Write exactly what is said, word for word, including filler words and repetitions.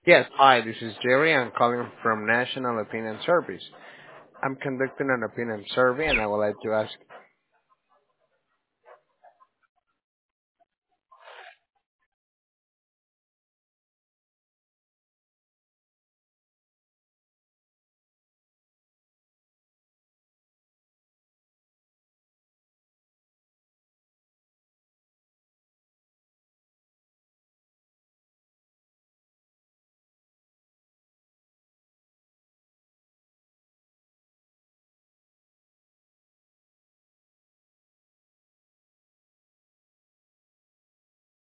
Yes, hi, this is Jerry. I'm calling from National Opinion Service. I'm conducting an opinion survey and I would like to ask